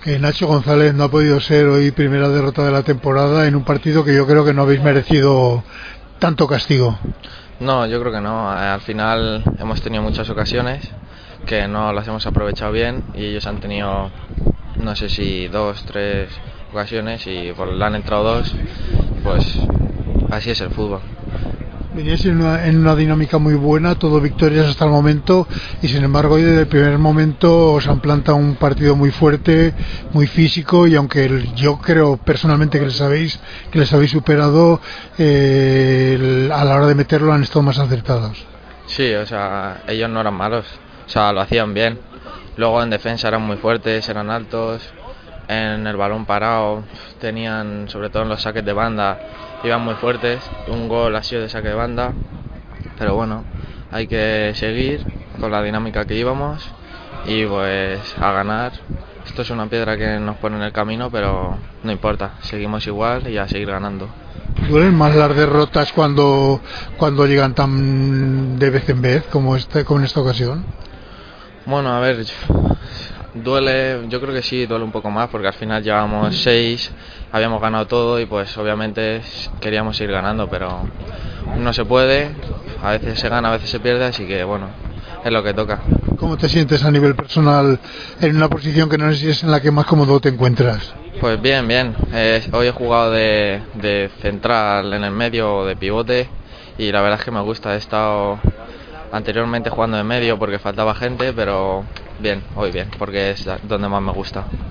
Que Nacho González no ha podido ser hoy primera derrota de la temporada en un partido que yo creo que no habéis merecido tanto castigo. No, yo creo que no. Al final hemos tenido muchas ocasiones que no las hemos aprovechado bien y ellos han tenido, no sé si dos, tres ocasiones y pues le han entrado dos. Pues así es el fútbol. Veníais en una dinámica muy buena, todo victorias hasta el momento, y sin embargo hoy desde el primer momento os han plantado un partido muy fuerte, muy físico, y aunque yo creo personalmente que les habéis superado, a la hora de meterlo han estado más acertados. Sí, o sea, ellos no eran malos, o sea, lo hacían bien. Luego en defensa eran muy fuertes, eran altos. En el balón parado tenían, sobre todo en los saques de banda, iban muy fuertes. Un gol ha sido de saque de banda, pero bueno, hay que seguir con la dinámica que íbamos y pues a ganar. Esto es una piedra que nos pone en el camino, pero no importa, seguimos igual y a seguir ganando. ¿Duelen más las derrotas cuando llegan tan de vez en vez como en esta ocasión? Bueno, a ver, duele, yo creo que sí, duele un poco más porque al final llevamos 6, habíamos ganado todo y pues obviamente queríamos ir ganando, pero no se puede, a veces se gana, a veces se pierde, así que bueno, es lo que toca. ¿Cómo te sientes a nivel personal en una posición que no sé si es en la que más cómodo te encuentras? Pues bien, bien, hoy he jugado de central en el medio o de pivote y la verdad es que me gusta, he estado anteriormente jugando de medio porque faltaba gente, pero bien, hoy bien, porque es donde más me gusta.